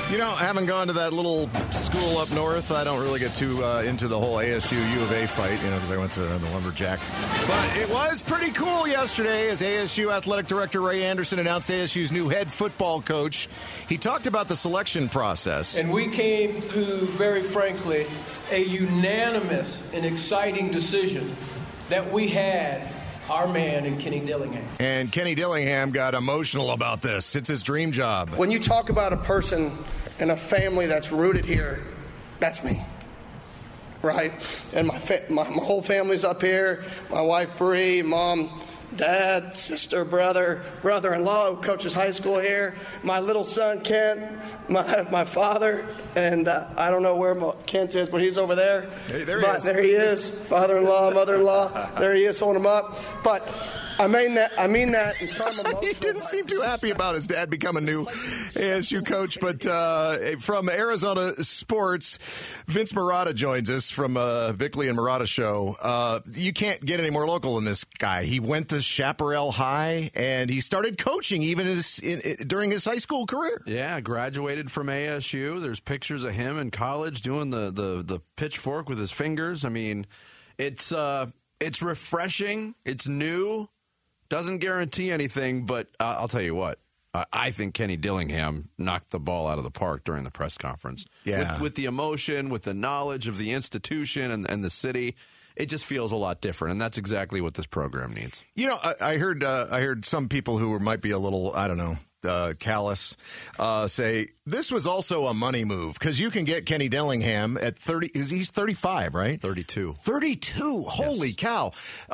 You know, I haven't gone to that little school up north. I don't really get too into the whole ASU U of A fight, because I went to the Lumberjack. But it was pretty cool yesterday as ASU Athletic Director Ray Anderson announced ASU's new head football coach. He talked about the selection process. And we came to, very frankly, a unanimous and exciting decision that we had our man in Kenny Dillingham. And Kenny Dillingham got emotional about this. It's his dream job. When you talk about a person and a family that's rooted here, that's me, right? And my whole family's up here. My wife, Bree, mom, dad, sister, brother-in-law who coaches high school here. My little son, Kent, my father, and I don't know where Kent is, but he's over there. Hey, there he is. Father-in-law, mother-in-law. There he is, holding him up. But I mean that in some emotional He didn't seem too happy about his dad becoming new ASU coach. But from Arizona Sports, Vince Marotta joins us from Bickley and Marotta Show. You can't get any more local than this guy. He went to Chaparral High, and he started coaching even during his high school career. Yeah, graduated from ASU. There's pictures of him in college doing the pitchfork with his fingers. I mean, it's refreshing. It's new. Doesn't guarantee anything, but I'll tell you what. I think Kenny Dillingham knocked the ball out of the park during the press conference. Yeah. With the emotion, with the knowledge of the institution and the city, it just feels a lot different, and that's exactly what this program needs. You know, I heard some people who might be a little, I don't know, callous, say this was also a money move because you can get Kenny Dillingham at 30. He's 35, right? 32. 32. Holy cow.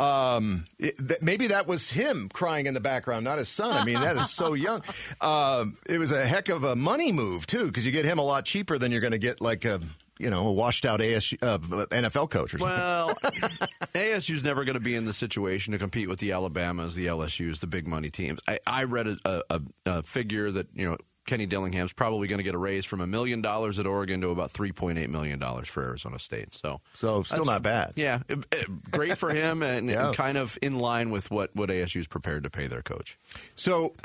Maybe that was him crying in the background, not his son. I mean, that is so young. It was a heck of a money move, too, because you get him a lot cheaper than you're going to get like a washed-out ASU, NFL coach or something. Well, ASU's never going to be in the situation to compete with the Alabamas, the LSUs, the big money teams. I read a figure that, Kenny Dillingham's probably going to get a raise from $1 million at Oregon to about $3.8 million for Arizona State. So still not bad. Yeah, great for him and kind of in line with what ASU's prepared to pay their coach. So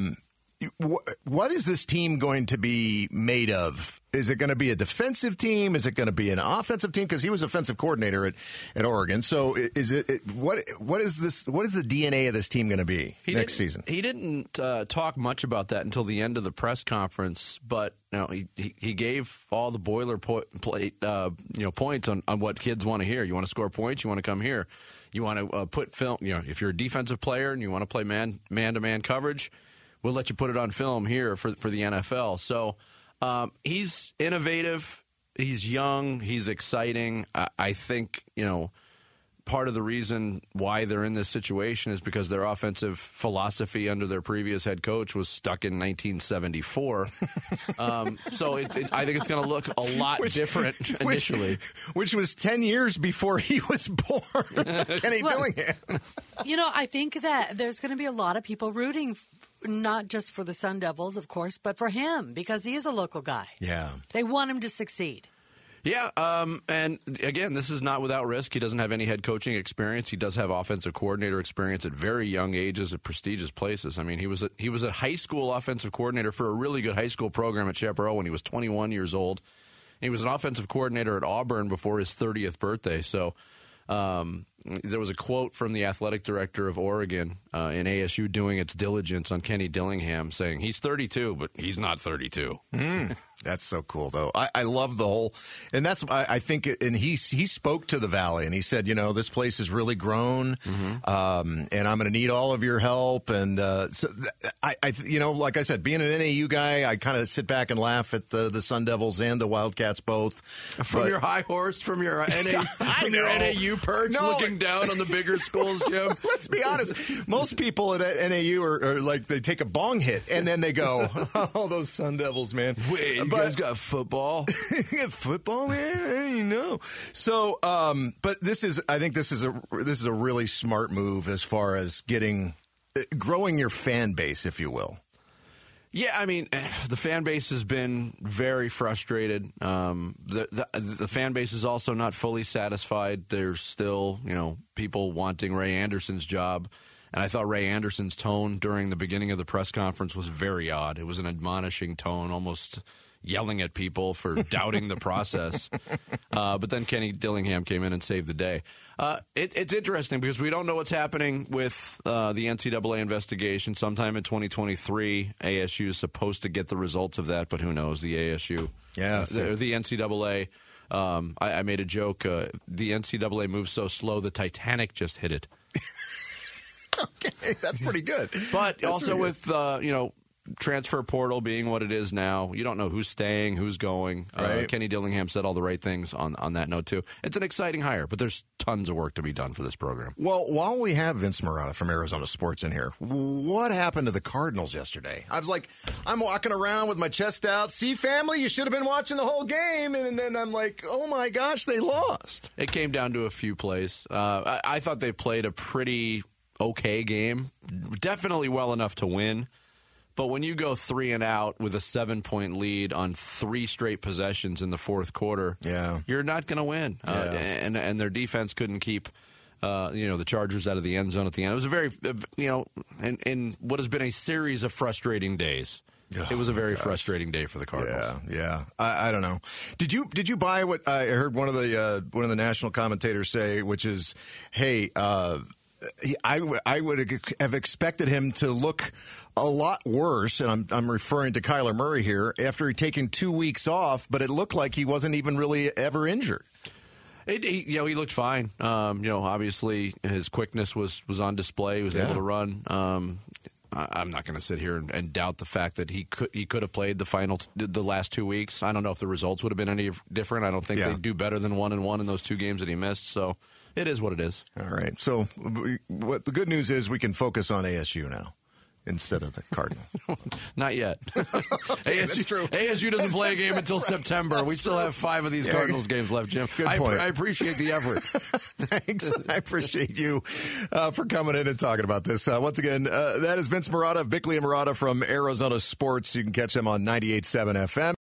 what is this team going to be made of? Is it going to be a defensive team? Is it going to be an offensive team? Because he was offensive coordinator at Oregon. So what is this? What is the DNA of this team going to be next season? He didn't talk much about that until the end of the press conference, but he gave all the boilerplate points on what kids want to hear. You want to score points? You want to come here? You want to put film? If you're a defensive player and you want to play man-to-man coverage, we'll let you put it on film here for the NFL. So he's innovative. He's young. He's exciting. I think, part of the reason why they're in this situation is because their offensive philosophy under their previous head coach was stuck in 1974. So I think it's going to look a lot different initially. Which was 10 years before he was born, Kenny Dillingham. I think that there's going to be a lot of people rooting not just for the Sun Devils, of course, but for him because he is a local guy. Yeah. They want him to succeed. Yeah, and again, this is not without risk. He doesn't have any head coaching experience. He does have offensive coordinator experience at very young ages at prestigious places. I mean, he was a high school offensive coordinator for a really good high school program at Chaparral when he was 21 years old. He was an offensive coordinator at Auburn before his 30th birthday. So there was a quote from the athletic director of Oregon in ASU doing its diligence on Kenny Dillingham saying he's 32, but he's not 32. That's so cool, though. I love the whole, and that's I think. And he spoke to the Valley, and he said, this place has really grown, and I'm going to need all of your help. And so I like I said, being an NAU guy, I kind of sit back and laugh at the Sun Devils and the Wildcats both. From your high horse, from your NAU perch, looking down on the bigger schools, Jim. Let's be honest. Most people at NAU are like they take a bong hit and then they go, "Oh, those Sun Devils, man." Wait, you guys got football? Football, man? I don't know. So, but I think this is a really smart move as far as growing your fan base, if you will. Yeah, I mean, the fan base has been very frustrated. The fan base is also not fully satisfied. There's still, people wanting Ray Anderson's job. And I thought Ray Anderson's tone during the beginning of the press conference was very odd. It was an admonishing tone, almost, yelling at people for doubting the process. But then Kenny Dillingham came in and saved the day. It's interesting because we don't know what's happening with the NCAA investigation. Sometime in 2023, ASU is supposed to get the results of that, but who knows? The ASU, the NCAA. I made a joke. The NCAA moves so slow, the Titanic just hit it. Okay, that's pretty good. But also with transfer portal being what it is now, you don't know who's staying, who's going. Right. Kenny Dillingham said all the right things on that note, too. It's an exciting hire, but there's tons of work to be done for this program. Well, while we have Vince Marotta from Arizona Sports in here, what happened to the Cardinals yesterday? I was like, I'm walking around with my chest out. See, family, you should have been watching the whole game. And then I'm like, oh, my gosh, they lost. It came down to a few plays. I thought they played a pretty okay game, definitely well enough to win. But when you go 3 and out with a 7-point lead on 3 straight possessions in the fourth quarter, you're not going to win. And their defense couldn't keep the Chargers out of the end zone at the end. It was a very, in what has been a series of frustrating days. It was a very frustrating day for the Cardinals. Yeah. I don't know. Did you buy what I heard one of the national commentators say, which is, hey, I would have expected him to look a lot worse, and I'm referring to Kyler Murray here, after he'd taken 2 weeks off, but it looked like he wasn't even really ever injured. He looked fine. Obviously his quickness was on display. He was able to run. I'm not going to sit here and doubt the fact that he could have played the last 2 weeks. I don't know if the results would have been any different. I don't think they'd do better than 1-1 in those 2 games that he missed. So it is what it is. All right. So what the good news is we can focus on ASU now instead of the Cardinal. Not yet. That's true. ASU doesn't play a game until September. We still have 5 of these Cardinals games left, Jim. Good point. I appreciate the effort. Thanks. I appreciate you for coming in and talking about this. Once again, that is Vince Marotta of Bickley and Marotta from Arizona Sports. You can catch them on 98.7 FM.